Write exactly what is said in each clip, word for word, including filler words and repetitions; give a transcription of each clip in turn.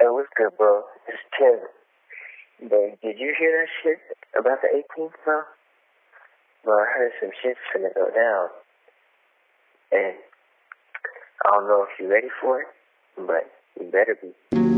Hey, what's good, bro? It's Tim. But did you hear that shit about the eighteenth, bro? Bro, I heard some shit's finna go down. And I don't know if you're ready for it, but you better be.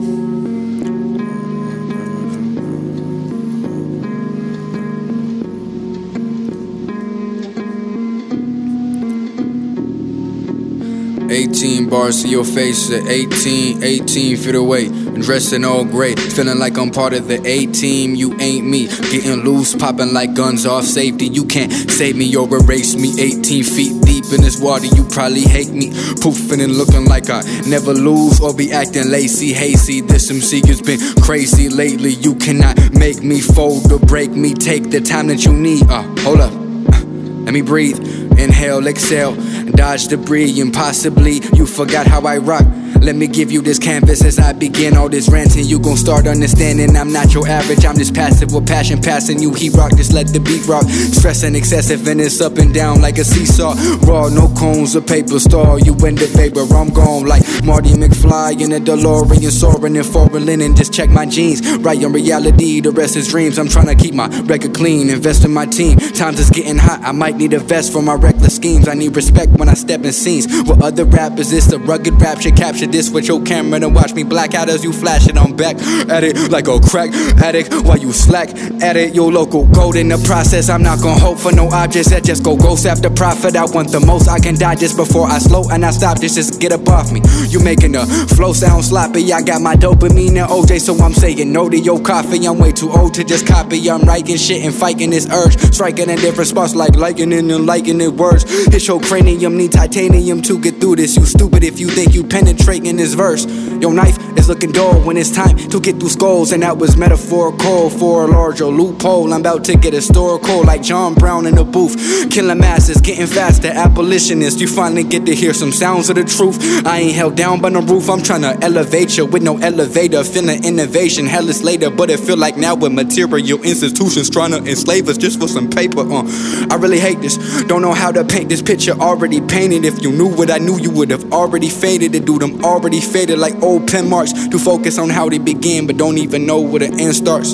eighteen bars to your face at eighteen, eighteen feet away, dressed in all gray, feeling like I'm part of the A-team. You ain't me, getting loose, popping like guns off safety. You can't save me or erase me. eighteen feet deep in this water, you probably hate me. Poofing and looking like I never lose or be acting lazy, hazy. This M C has been crazy lately. You cannot make me fold or break me. Take the time that you need. Uh, hold up. Let me breathe, inhale, exhale, dodge debris, and possibly you forgot how I rock. Let me give you this canvas as I begin all this ranting. You gon' start understanding I'm not your average. I'm just passive with passion, passing you heat rock. Just let the beat rock. Stressing excessive and it's up and down like a seesaw. Raw, no cones or paper star. You in the vapor, I'm gone like Marty McFly in a DeLorean, soaring in foreign linen. Just check my jeans, right on reality. The rest is dreams. I'm trying to keep my record clean, invest in my team. Times is getting hot. I might need a vest for my reckless schemes. I need respect when I step in scenes. With other rappers, it's a rugged rap. Should capture this with your camera and watch me black out as you flash it. I'm back at it like a crack addict while you slack at it. Your local gold in the process. I'm not gonna hope for no objects that just go ghost after profit. I want the most. I can die just before I slow and I stop. This just get up off me. You making the flow sound sloppy. I got my dopamine and O J, so I'm saying no to your coffee. I'm way too old to just copy. I'm writing shit and fighting this urge, striking in different spots like liking and liking it words. Hit your cranium, need titanium to get through this. You stupid if you think you penetrate in this verse. Your knife is looking dull when it's time to get through skulls, and that was metaphorical for a larger loophole. I'm about to get historical like John Brown in the booth, killing masses, getting faster. Abolitionist, you finally get to hear some sounds of the truth. I ain't held down by no roof. I'm trying to elevate you with no elevator. Feeling innovation, hell is later, but it feel like now with material institutions trying to enslave us just for some paper. Uh, I really hate this. Don't know how to paint this picture already painted. If you knew what I knew, you would have already faded. The dude, I'm already faded like old pen marks. To focus on how they begin, but don't even know where the end starts.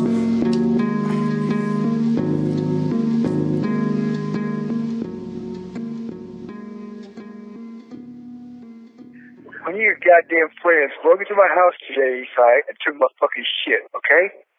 When you're goddamn friends, go into my house today, Eastside, and took my fucking shit, okay?